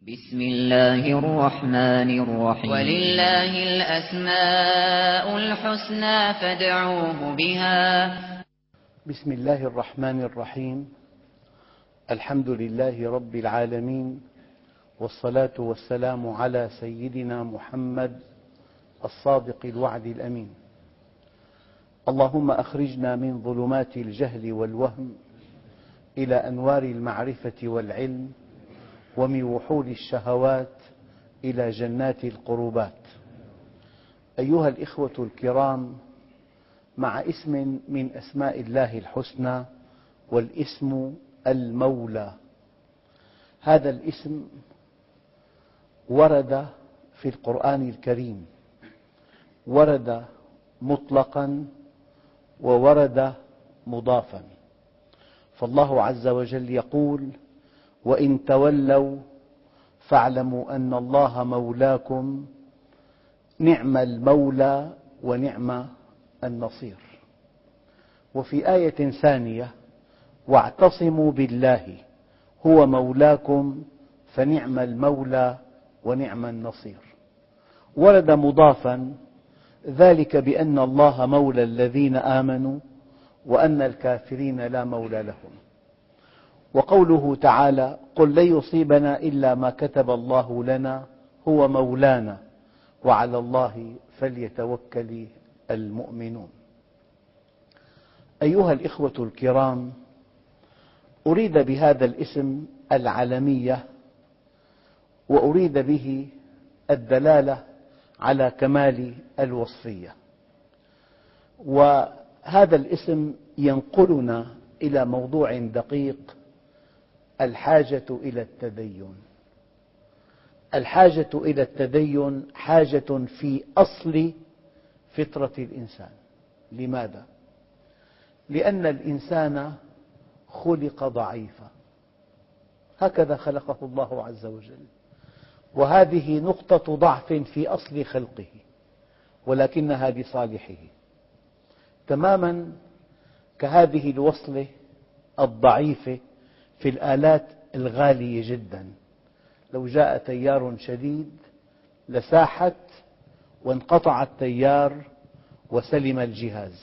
بسم الله الرحمن الرحيم ولله الأسماء الحسنى فادعوه بها. بسم الله الرحمن الرحيم. الحمد لله رب العالمين، والصلاة والسلام على سيدنا محمد الصادق الوعد الأمين. اللهم أخرجنا من ظلمات الجهل والوهم إلى أنوار المعرفة والعلم، ومن وحول الشهوات إلى جنات القربات. أيها الإخوة الكرام، مع اسم من أسماء الله الحسنى، والاسم المولى. هذا الاسم ورد في القرآن الكريم، ورد مطلقا وورد مضافا. فالله عز وجل يقول: وإن تولوا فاعلموا أن الله مولاكم نعم المولى ونعم النصير. وفي آية ثانية: واعتصموا بالله هو مولاكم فنعم المولى ونعم النصير. ورد مضافا: ذلك بأن الله مولى الذين آمنوا وأن الكافرين لا مولى لهم. وقوله تعالى: قل لن يصيبنا إلا ما كتب الله لنا هو مولانا وعلى الله فليتوكل المؤمنون. أيها الإخوة الكرام، أريد بهذا الاسم العلمية، وأريد به الدلالة على كمال الوصفية. وهذا الاسم ينقلنا إلى موضوع دقيق: الحاجة إلى التدين. الحاجة إلى التدين حاجة في أصل فطرة الإنسان. لماذا؟ لأن الإنسان خلق ضعيفا، هكذا خلقه الله عز وجل، وهذه نقطة ضعف في أصل خلقه، ولكنها لصالحه، تماما كهذه الوصلة الضعيفة في الآلات الغالية جدا. لو جاء تيار شديد لساحت وانقطع التيار وسلم الجهاز.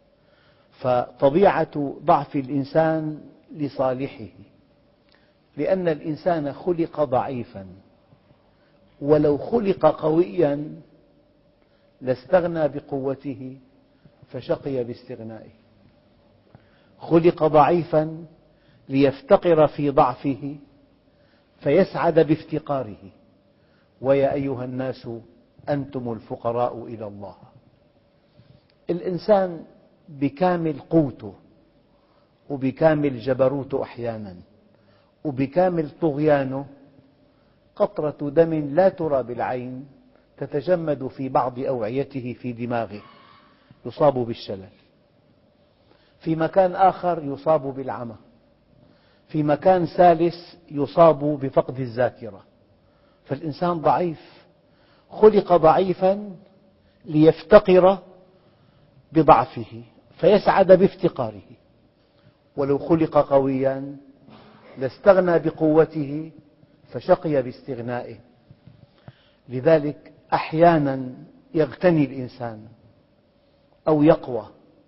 فطبيعة ضعف الإنسان لصالحه، لأن الإنسان خلق ضعيفا، ولو خلق قويا لاستغنى بقوته فشقي باستغنائه. خلق ضعيفا ليفتقر في ضعفه فيسعد بافتقاره. ويا أيها الناس أنتم الفقراء إلى الله. الإنسان بكامل قوته وبكامل جبروته أحيانا وبكامل طغيانه، قطرة دم لا ترى بالعين تتجمد في بعض أوعيته في دماغه، يصاب بالشلل. في مكان آخر يصاب بالعمى. في مكان ثالث يصاب بفقد الذاكرة. فالإنسان ضعيف، خلق ضعيفا ليفتقر بضعفه فيسعد بافتقاره، ولو خلق قويا لاستغنى بقوته فشقي باستغنائه. لذلك أحيانا يغتني الإنسان أو يقوى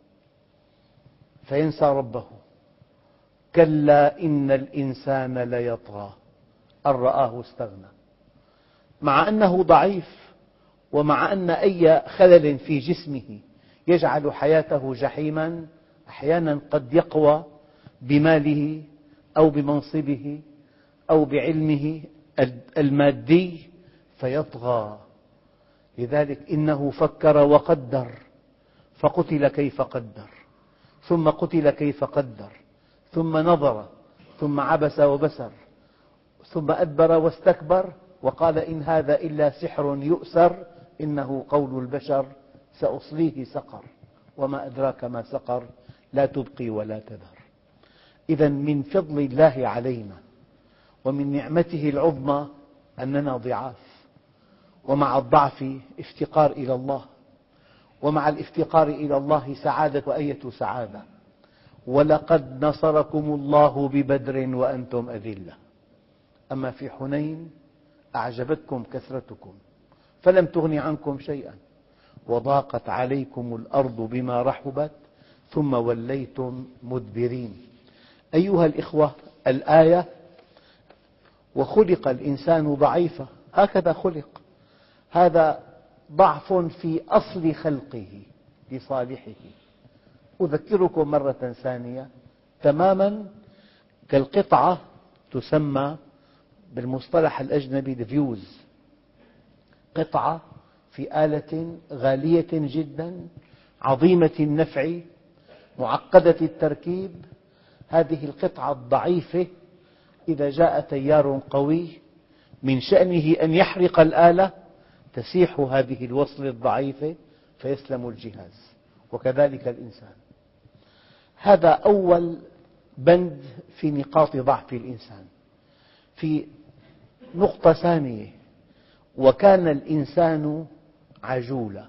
فينسى ربه. كلا إن الإنسان ليطغى أن رآه استغنى. مع أنه ضعيف، ومع أن أي خلل في جسمه يجعل حياته جحيما، أحيانا قد يقوى بماله أو بمنصبه أو بعلمه المادي فيطغى. لذلك إنه فكر وقدر فقتل كيف قدر، ثم قتل كيف قدر، ثم نظر، ثم عبس وبسر، ثم أدبر واستكبر وقال: إن هذا إلا سحر يؤثر، إنه قول البشر، سأصليه سقر وما أدراك ما سقر، لا تبقي ولا تذر. إذا من فضل الله علينا ومن نعمته العظمى أننا ضعاف، ومع الضعف افتقار إلى الله، ومع الافتقار إلى الله سعادة، وأية سعادة. ولقد نصركم الله ببدر وأنتم أذلة. أما في حنين أعجبتكم كثرتكم فلم تغن عنكم شيئا وضاقت عليكم الأرض بما رحبت ثم وليتم مدبرين. أيها الإخوة، الآية وخلق الإنسان ضعيفا، هكذا خلق، هذا ضعف في أصل خلقه لصالحه. أذكركم مرة ثانية تماما كالقطعة تسمى بالمصطلح الأجنبي الفيوز، قطعة في آلة غالية جدا عظيمة النفع معقدة التركيب. هذه القطعة الضعيفة إذا جاء تيار قوي من شأنه أن يحرق الآلة تسيح هذه الوصلة الضعيفة فيسلم الجهاز. وكذلك الإنسان، هذا أول بند في نقاط ضعف الإنسان. في نقطة ثانية: وكان الإنسان عجولا،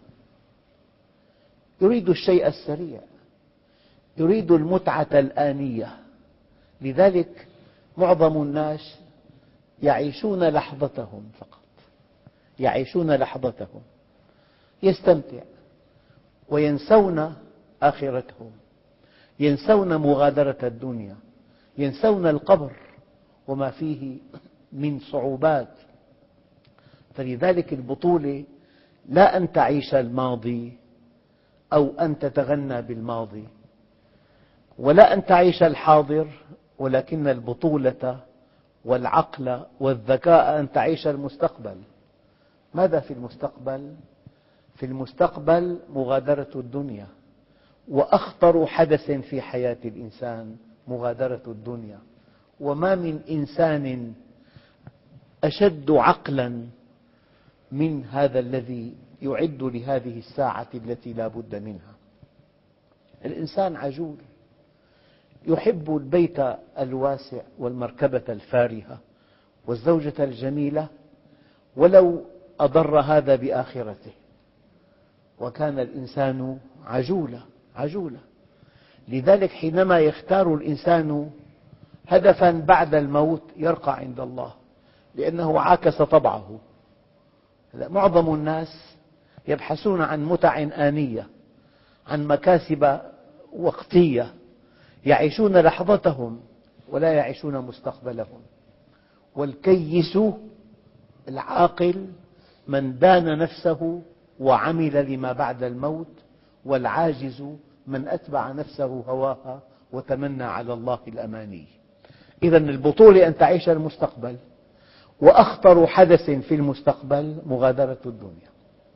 يريد الشيء السريع، يريد المتعة الآنية. لذلك معظم الناس يعيشون لحظتهم فقط، يعيشون لحظتهم، يستمتع وينسون آخرتهم، ينسون مغادرة الدنيا، ينسون القبر وما فيه من صعوبات. فلذلك البطولة لا أن تعيش الماضي أو أن تتغنى بالماضي، ولا أن تعيش الحاضر، ولكن البطولة والعقل والذكاء أن تعيش المستقبل. ماذا في المستقبل؟ في المستقبل مغادرة الدنيا، وأخطر حدث في حياة الإنسان مغادرة الدنيا. وما من إنسان أشد عقلا من هذا الذي يعد لهذه الساعة التي لا بد منها. الإنسان عجول، يحب البيت الواسع والمركبة الفارهة والزوجة الجميلة ولو أضر هذا بآخرته. وكان الإنسان عجولا. لذلك حينما يختار الإنسان هدفا بعد الموت يرقى عند الله، لأنه عاكس طبعه. معظم الناس يبحثون عن متع آنية، عن مكاسب وقتية، يعيشون لحظتهم ولا يعيشون مستقبلهم. والكيس العاقل من دان نفسه وعمل لما بعد الموت، والعاجز من أتبع نفسه هواها وتمنى على الله الأماني. إذا البطولة أن تعيش المستقبل، وأخطر حدث في المستقبل مغادرة الدنيا.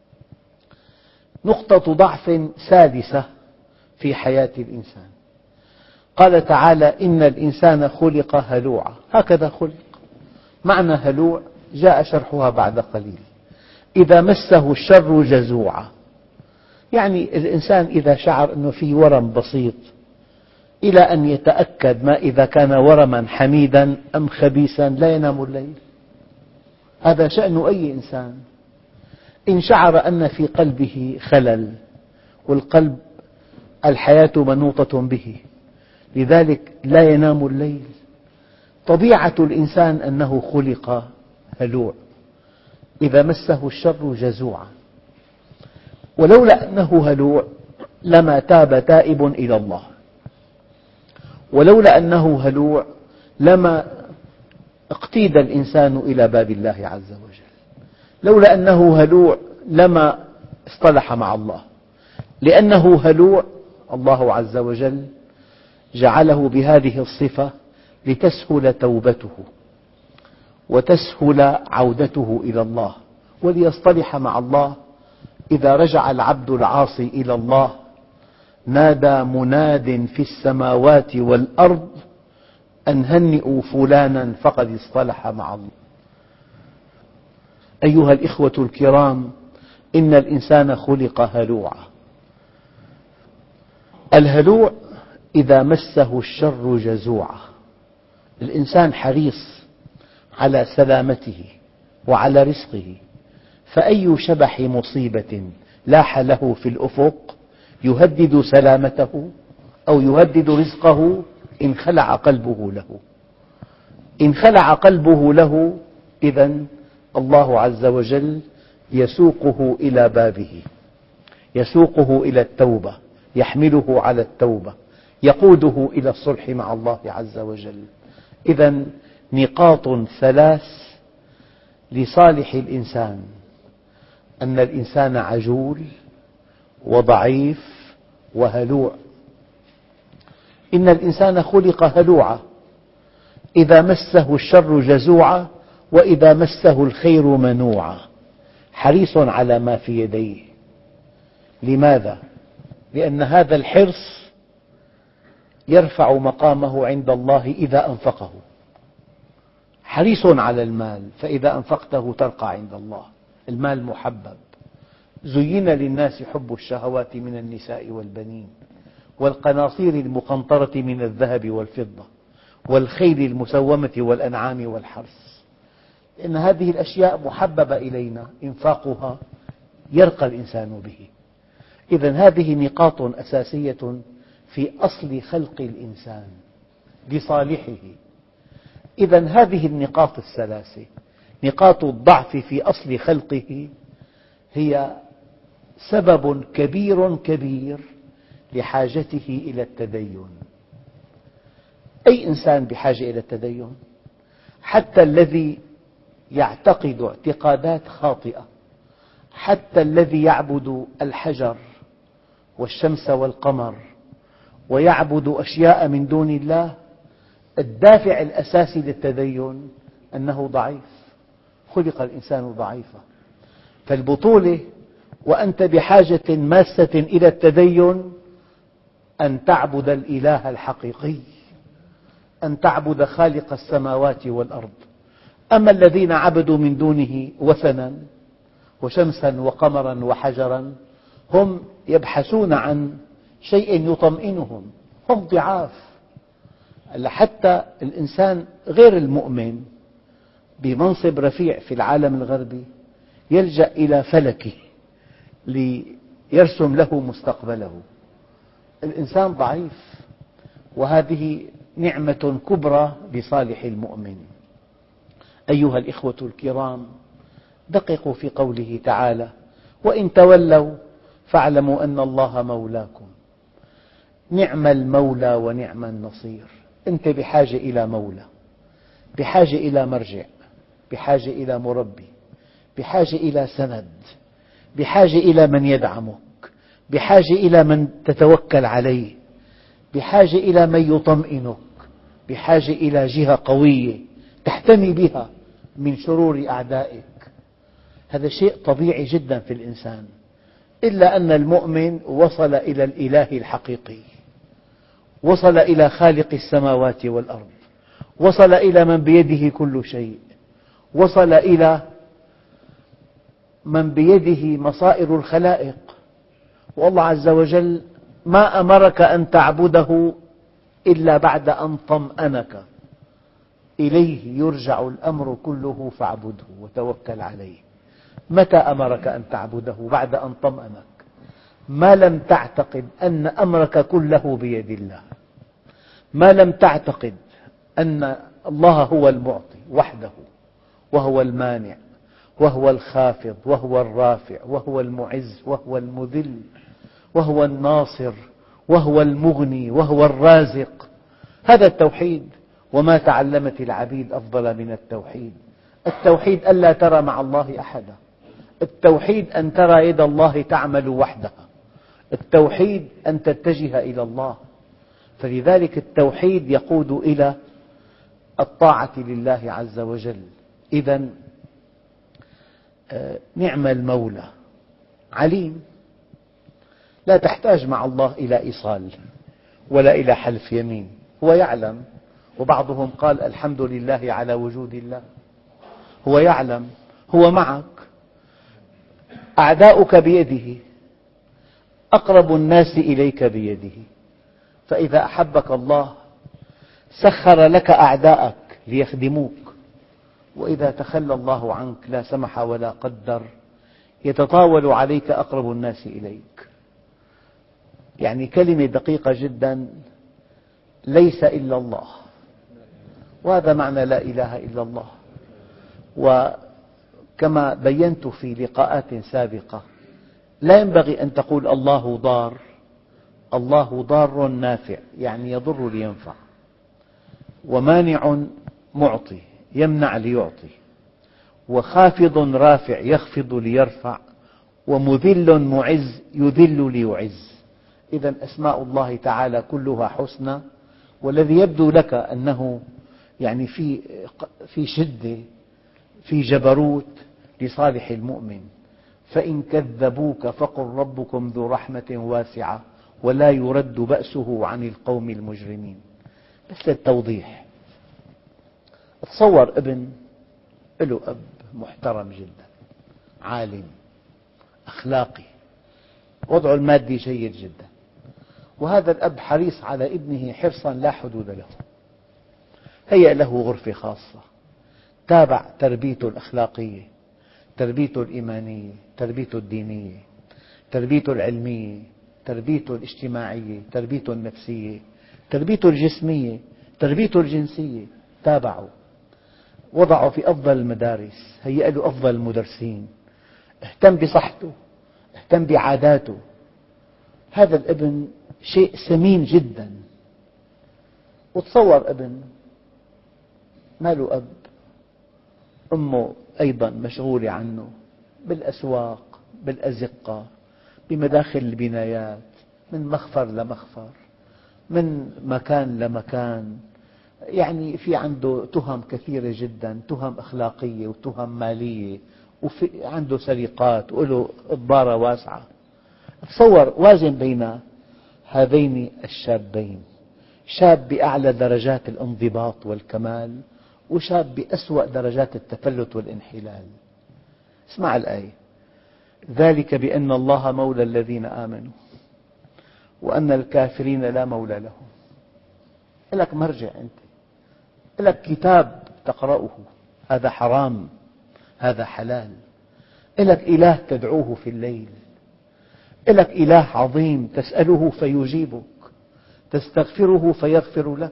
نقطة ضعف سادسة في حياة الإنسان: قال تعالى: إن الإنسان خلق هلوعا. هكذا خلق. معنى هلوع جاء شرحها بعد قليل: إذا مسه الشر جزوعا، يعني الإنسان إذا شعر أنه فيه ورم بسيط إلى أن يتأكد ما إذا كان ورما حميدا أم خبيثا لا ينام الليل. هذا شأن أي إنسان. إن شعر أن في قلبه خلل، والقلب الحياة منوطة به، لذلك لا ينام الليل. طبيعة الإنسان أنه خلق هلوع، إذا مسه الشر جزوعا. ولولا أنه هلوع لما تاب تائب إلى الله، ولولا أنه هلوع لما اقتيد الإنسان إلى باب الله عز وجل، لولا أنه هلوع لما اصطلح مع الله. لأنه هلوع الله عز وجل جعله بهذه الصفة لتسهل توبته وتسهل عودته إلى الله، وليصطلح مع الله. إذا رجع العبد العاصي إلى الله نادى مناد في السماوات والأرض أن هنئوا فلانا فقد اصطلح مع الله. أيها الإخوة الكرام، إن الإنسان خلق هلوعا. الهلوع إذا مسه الشر جزوعا. الإنسان حريص على سلامته وعلى رزقه، فأي شبح مصيبة لاح له في الأفق يهدد سلامته أو يهدد رزقه انخلع قلبه له. انخلع قلبه له، إذن الله عز وجل يسوقه إلى بابه، يسوقه إلى التوبة، يحمله على التوبة، يقوده إلى الصلح مع الله عز وجل. إذا نقاط ثلاث لصالح الإنسان: أن الإنسان عجول وضعيف وهلوع. إن الإنسان خلق هلوعا، إذا مسه الشر جزوعا، وإذا مسه الخير منوعا، حريص على ما في يديه. لماذا؟ لأن هذا الحرص يرفع مقامه عند الله إذا أنفقه. حريص على المال، فإذا أنفقته ترقى عند الله. المال محبب. زين للناس حب الشهوات من النساء والبنين والقناطير المقنطرة من الذهب والفضة والخيل المسومة والأنعام والحرث، لأن هذه الأشياء محببة إلينا، إنفاقها يرقى الإنسان به. إذا هذه نقاط أساسية في أصل خلق الإنسان لصالحه. إذا هذه النقاط الثلاثة، نقاط الضعف في أصل خلقه، هي سبب كبير لحاجته إلى التدين. أي إنسان بحاجة إلى التدين، حتى الذي يعتقد اعتقادات خاطئة، حتى الذي يعبد الحجر والشمس والقمر ويعبد أشياء من دون الله، الدافع الأساسي للتدين أنه ضعيف. خلق الإنسان ضعيفا. فالبطولة وأنت بحاجة ماسة إلى التدين أن تعبد الإله الحقيقي، أن تعبد خالق السماوات والأرض. أما الذين عبدوا من دونه وثنا وشمسا وقمرا وحجرا، هم يبحثون عن شيء يطمئنهم، هم ضعاف. حتى الإنسان غير المؤمن بمنصب رفيع في العالم الغربي يلجأ إلى فلكه ليرسم له مستقبله. الإنسان ضعيف، وهذه نعمة كبرى لصالح المؤمن. أيها الإخوة الكرام، دققوا في قوله تعالى: وإن تولوا فاعلموا أن الله مولاكم. نعم المولى ونعم النصير. أنت بحاجة إلى مولى، بحاجة إلى مرجع، بحاجة إلى مربي، بحاجة إلى سند، بحاجة إلى من يدعمك، بحاجة إلى من تتوكل عليه، بحاجة إلى من يطمئنك، بحاجة إلى جهة قوية تحتمي بها من شرور أعدائك. هذا شيء طبيعي جدا في الإنسان، إلا أن المؤمن وصل إلى الإله الحقيقي، وصل إلى خالق السماوات والأرض، وصل إلى من بيده كل شيء، وصل إلى من بيده مصائر الخلائق. والله عز وجل ما أمرك أن تعبده إلا بعد أن طمأنك. إليه يرجع الأمر كله فاعبده وتوكل عليه. متى أمرك أن تعبده؟ بعد أن طمأنك، ما لم تعتقد أن أمرك كله بيد الله، ما لم تعتقد أن الله هو المعطي وحده، وهو المانع، وهو الخافض، وهو الرافع، وهو المعز، وهو المذل، وهو الناصر، وهو المغني، وهو الرازق. هذا التوحيد. وما تعلمت العبيد أفضل من التوحيد. التوحيد ألا ترى مع الله أحدا. التوحيد أن ترى يد الله تعمل وحدها. التوحيد أن تتجه إلى الله. فلذلك التوحيد يقود إلى الطاعة لله عز وجل. إذا نعم المولى، عليم، لا تحتاج مع الله إلى إيصال ولا إلى حلف يمين، هو يعلم. وبعضهم قال: الحمد لله على وجود الله. هو يعلم، هو معك. أعداؤك بيده، أقرب الناس إليك بيده. فإذا أحبك الله سخر لك أعداءك ليخدموك، وإذا تخلى الله عنك لا سمح ولا قدر يتطاول عليك أقرب الناس إليك. يعني كلمة دقيقة جدا: ليس إلا الله. وهذا معنى لا إله إلا الله. كما بينت في لقاءات سابقة، لا ينبغي أن تقول الله ضار. الله ضار نافع، يعني يضر لينفع، ومانع معطي يمنع ليعطي، وخافض رافع يخفض ليرفع، ومذل معز يذل ليعز. إذا أسماء الله تعالى كلها حسنى، والذي يبدو لك أنه يعني في شدة، في جبروت، لصالح المؤمن. فإن كذبوك فقل ربكم ذو رحمة واسعة ولا يرد بأسه عن القوم المجرمين. بس للتوضيح، تصور ابن له أب محترم جدا، عالم أخلاقي، وضعه المادي جيد جدا، وهذا الأب حريص على ابنه حرصا لا حدود له، هيأ له غرفة خاصة، تابع تربيته الأخلاقية، تربيته الإيمانية، تربيته الدينية، تربيته العلمية، تربيته الاجتماعية، تربيته النفسية، تربيته الجسمية، تربيته الجنسية، تابعه، وضعه في أفضل المدارس، هيأ له أفضل المدرسين، اهتم بصحته، اهتم بعاداته. هذا الابن شيء ثمين جدا. وتصور ابن ما له أب، أمه أيضا مشغولة عنه بالأسواق، بالأزقة، بمداخل البنايات، من مخفر لمخفر، من مكان لمكان، يعني في عنده تهم كثيرة جدا، تهم أخلاقية وتهم مالية، وعنده سرقات، وله إضبارة واسعة. تصور، وازن بين هذين الشابين، شاب بأعلى درجات الانضباط والكمال، وشاب بأسوأ درجات التفلت والانحلال. اسمع الآية: ذلك بأن الله مولى الذين آمنوا وأن الكافرين لا مولى لهم. لك مرجع أنت، لك كتاب تقرأه، هذا حرام، هذا حلال، لك إله تدعوه في الليل، لك إله عظيم تسأله فيجيبك، تستغفره فيغفر لك،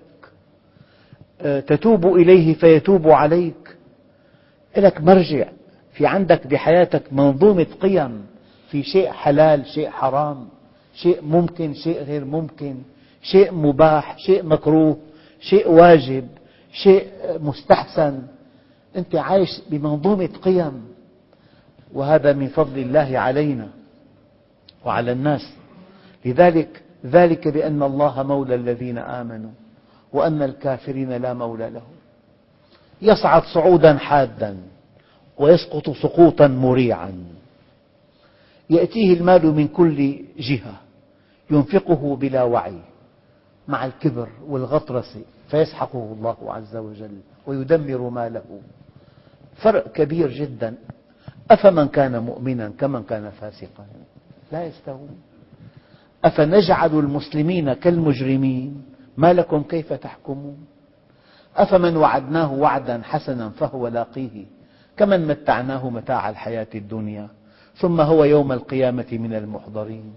تتوب إليه فيتوب عليك. لك مرجع، في عندك بحياتك منظومة قيم، في شيء حلال، شيء حرام، شيء ممكن، شيء غير ممكن، شيء مباح، شيء مكروه، شيء واجب، شيء مستحسن. أنت عايش بمنظومة قيم، وهذا من فضل الله علينا وعلى الناس. لذلك ذلك بأن الله مولى الذين آمنوا وأن الكافرين لا مولى لهم. يصعد صعودا حادا ويسقط سقوطا مريعا، يأتيه المال من كل جهة ينفقه بلا وعي مع الكبر والغطرسة فيسحقه الله عز وجل ويدمر ماله. فرق كبير جدا. أفمن كان مؤمنا كمن كان فاسقا لا يستوون. أفنجعل المسلمين كالمجرمين ما لكم كيف تحكمون. أفمن وعدناه وعدا حسنا فهو لاقيه كمن متعناه متاع الحياة الدنيا ثم هو يوم القيامة من المحضرين.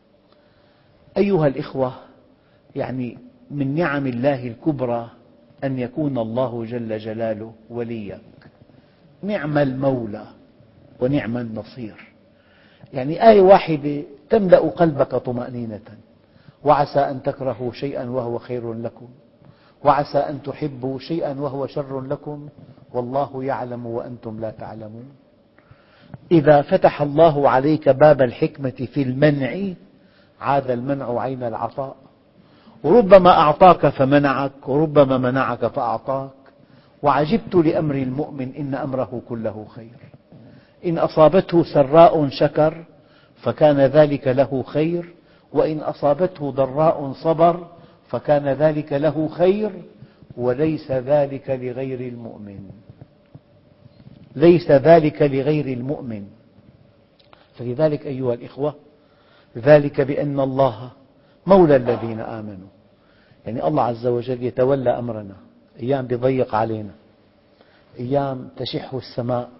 أيها الإخوة، يعني من نعم الله الكبرى أن يكون الله جل جلاله وليك. نعم المولى ونعم النصير. يعني آية واحدة تملأ قلبك طمأنينة. وعسى أن تكرهوا شيئا وهو خير لكم، وعسى أن تحبوا شيئا وهو شر لكم، والله يعلم وأنتم لا تعلمون. إذا فتح الله عليك باب الحكمة في المنع عاد المنع عين العطاء. وربما أعطاك فمنعك، وربما منعك فأعطاك. وعجبت لأمر المؤمن إن أمره كله خير. إن أصابته سراء شكر فكان ذلك له خير، وإن أصابته ضراء صبر فكان ذلك له خير، وليس ذلك لغير المؤمن. ليس ذلك لغير المؤمن. فلذلك أيها الإخوة، ذلك بأن الله مولى الذين آمنوا، يعني الله عز وجل يتولى أمرنا. أيام يضيق علينا، أيام تشح السماء،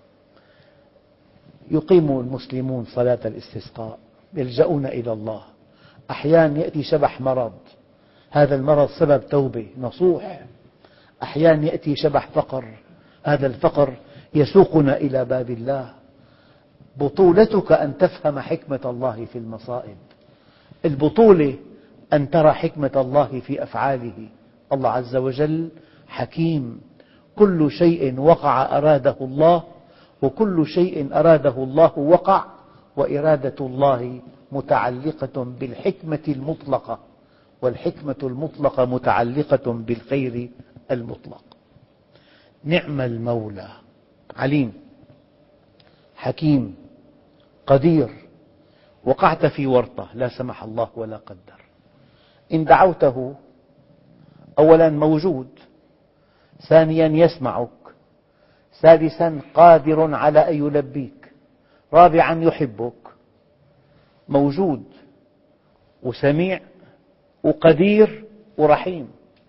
يقيم المسلمون صلاة الاستسقاء، يلجؤون إلى الله. أحيانا يأتي شبح مرض، هذا المرض سبب توبة نصوح. أحيانا يأتي شبح فقر، هذا الفقر يسوقنا إلى باب الله. بطولتك أن تفهم حكمة الله في المصائب، البطولة أن ترى حكمة الله في أفعاله. الله عز وجل حكيم، كل شيء وقع أراده الله، وكل شيء أراده الله وقع، وإرادة الله متعلقة بالحكمة المطلقة، والحكمة المطلقة متعلقة بالخير المطلق. نعم المولى، عليم حكيم قدير. وقعت في ورطة لا سمح الله ولا قدر، إن دعوته أولا موجود، ثانيا يسمعك، ثالثا قادر على أن يلبيك، رابعا يحبك. موجود وسميع وقدير ورحيم.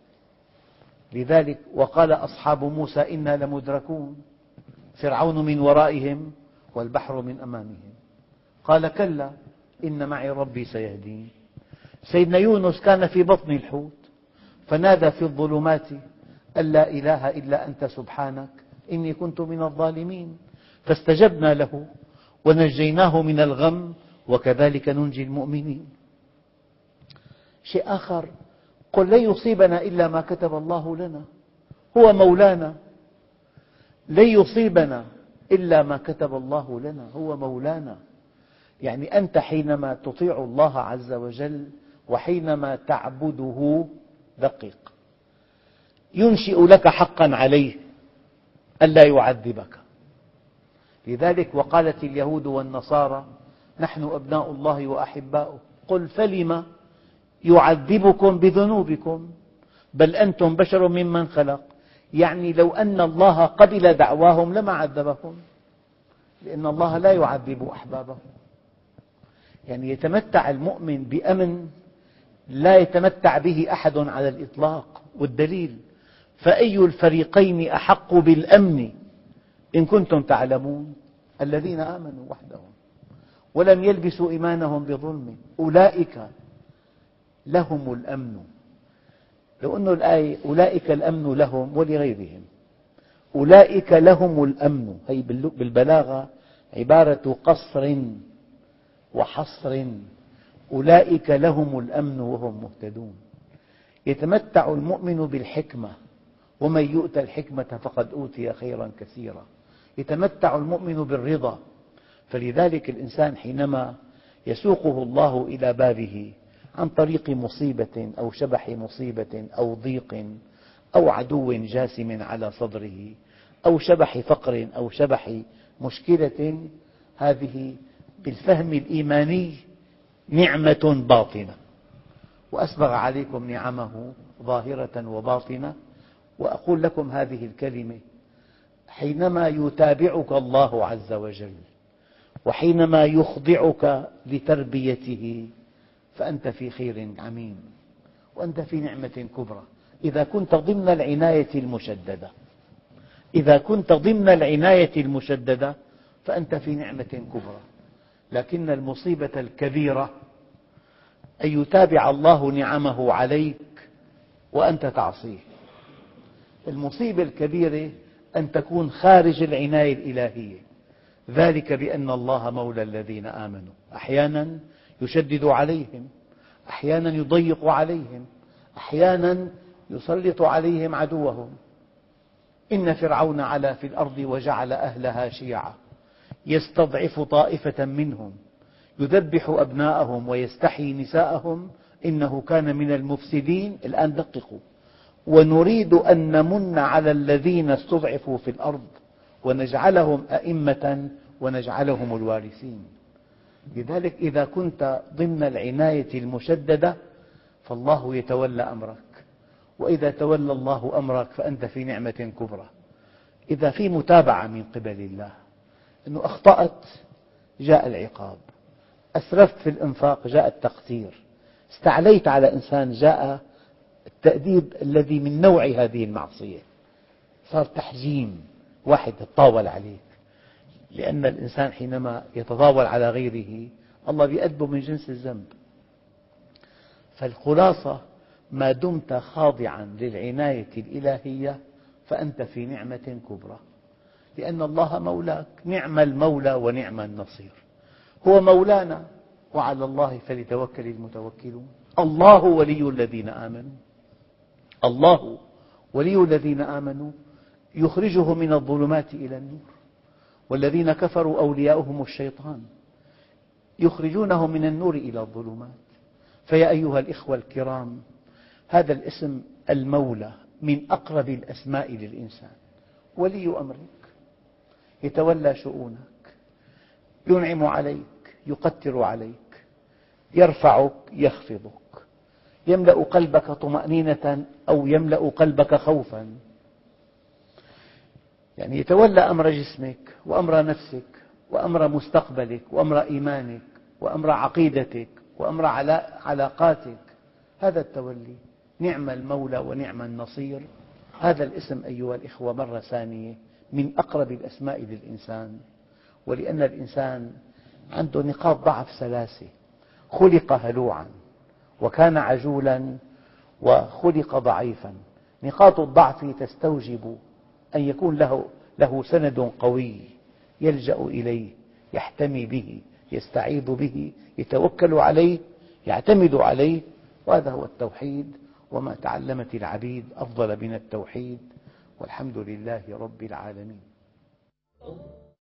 لذلك وقال أصحاب موسى إنا لمدركون، فرعون من ورائهم والبحر من أمامهم. قال كلا إن معي ربي سيهدين. سيدنا يونس كان في بطن الحوت فنادى في الظلمات أن لا إله إلا أنت سبحانك إني كنت من الظالمين، فاستجبنا له ونجيناه من الغم وكذلك ننجي المؤمنين. شيء آخر، قل لن يصيبنا إلا ما كتب الله لنا، هو مولانا. لن يصيبنا إلا ما كتب الله لنا، هو مولانا. يعني أنت حينما تطيع الله عز وجل وحينما تعبده، دقق، ينشئ لك حقا عليه ألا يعذبك. لذلك وقالت اليهود والنصارى نحن أبناء الله وأحباؤه، قل فلم يعذبكم بذنوبكم بل أنتم بشر ممن خلق. يعني لو أن الله قبل دعواهم لما عذبهم، لأن الله لا يعذب أحبابه. يعني يتمتع المؤمن بأمن لا يتمتع به أحد على الإطلاق. والدليل فأي الفريقين أحق بالأمن إن كنتم تعلمون الذين آمنوا وحدهم ولم يلبسوا إيمانهم بظلم أولئك لهم الأمن. لو أن الآية أولئك الأمن لهم ولغيرهم، أولئك لهم الأمن، هي بالبلاغة عبارة قصر وحصر. أولئك لهم الأمن وهم مهتدون. يتمتع المؤمن بالحكمة، ومن يؤت الحكمة فقد أوتي خيرا كثيرا. يتمتع المؤمن بالرضا. فلذلك الإنسان حينما يسوقه الله إلى بابه عن طريق مصيبة أو شبح مصيبة أو ضيق أو عدو جاسم على صدره أو شبح فقر أو شبح مشكلة، هذه بالفهم الإيماني نعمة باطنة، وأسبغ عليكم نعمه ظاهرة وباطنة. وأقول لكم هذه الكلمة، حينما يتابعك الله عز وجل وحينما يخضعك لتربيته فأنت في خير عميم، وأنت في نعمة كبرى. إذا كنت ضمن العناية المشددة، إذا كنت ضمن العناية المشددة فأنت في نعمة كبرى. لكن المصيبة الكبيرة أن يتابع الله نعمه عليك وأنت تعصيه. المصيبة الكبيرة أن تكون خارج العناية الإلهية. ذلك بأن الله مولى الذين آمنوا، أحيانا يشدد عليهم، أحيانا يضيق عليهم، أحيانا يسلط عليهم عدوهم. إن فرعون علا في الأرض وجعل أهلها شيعا يستضعف طائفة منهم يذبح أبناءهم ويستحيي نساءهم إنه كان من المفسدين. الآن دققوا، ونريد أن نمن على الذين استضعفوا في الأرض ونجعلهم أئمة ونجعلهم الوارثين. لذلك إذا كنت ضمن العناية المشددة فالله يتولى أمرك، وإذا تولى الله أمرك فأنت في نعمة كبرى. إذا في متابعة من قبل الله، أنه أخطأت جاء العقاب، أسرفت في الإنفاق جاء التقتير، استعليت على إنسان جاء التأديب الذي من نوع هذه المعصية، صار تحجيم، واحد يتطاول عليك. لأن الإنسان حينما يتطاول على غيره الله يأدبه من جنس الذنب. فالخلاصة ما دمت خاضعا للعناية الإلهية فأنت في نعمة كبرى. لأن الله مولاك، نعم المولى ونعم النصير. هو مولانا وعلى الله فليتوكل المتوكلون. الله ولي الذين آمنوا، الله ولي الذين آمنوا يخرجهم من الظلمات إلى النور، والذين كفروا أولياؤهم الشيطان يخرجونهم من النور إلى الظلمات. فيا أيها الإخوة الكرام، هذا الاسم المولى من أقرب الأسماء للإنسان. ولي أمرك، يتولى شؤونك، ينعم عليك، يقتر عليك، يرفعك، يخفضك، يملأ قلبك طمأنينة أو يملأ قلبك خوفا. يعني يتولى أمر جسمك وأمر نفسك وأمر مستقبلك وأمر إيمانك وأمر عقيدتك وأمر علاقاتك. هذا التولي، نعم المولى ونعم النصير. هذا الاسم أيها الإخوة مرة ثانية من أقرب الأسماء للإنسان، ولأن الإنسان عنده نقاط ضعف ثلاثة: خلق هلوعا، وكان عجولا، وخلق ضعيفا. نقاط الضعف تستوجب أن يكون له سند قوي يلجأ إليه، يحتمي به، يستعيذ به، يتوكل عليه، يعتمد عليه. وهذا هو التوحيد، وما تعلمت العبيد أفضل من التوحيد، والحمد لله رب العالمين.